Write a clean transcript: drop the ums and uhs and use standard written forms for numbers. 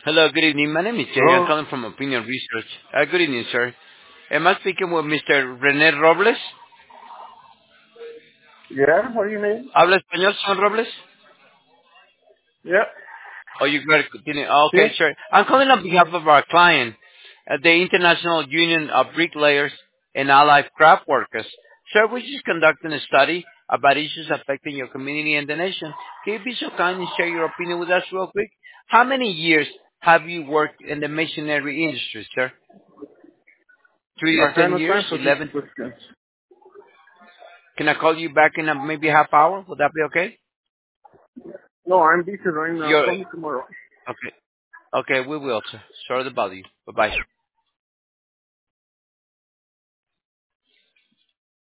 Hello, good evening. My name is Jerry. I'm Hello? calling from Opinion Research. Good evening, sir. Am I speaking with Mr. René Robles? Yeah, what do you mean? ¿Habla español, señor Robles? Yeah. Oh, you got to continue. Oh, See? okay, sure. I'm calling on behalf of our client, the International Union of Bricklayers and Allied Craft Workers. Sir, we're just conducting a study about issues affecting your community and the nation. Can you be so kind and share your opinion with us real quick? How many years have you worked in the masonry industry, sir? 3 I to have 10 no years? time for this 11? questions. Can I call you back in maybe half hour? Would that be okay? No, I'm busy right now. You're Call me tomorrow. okay. Okay, we will, sir. Sorry to bother you. Bye bye.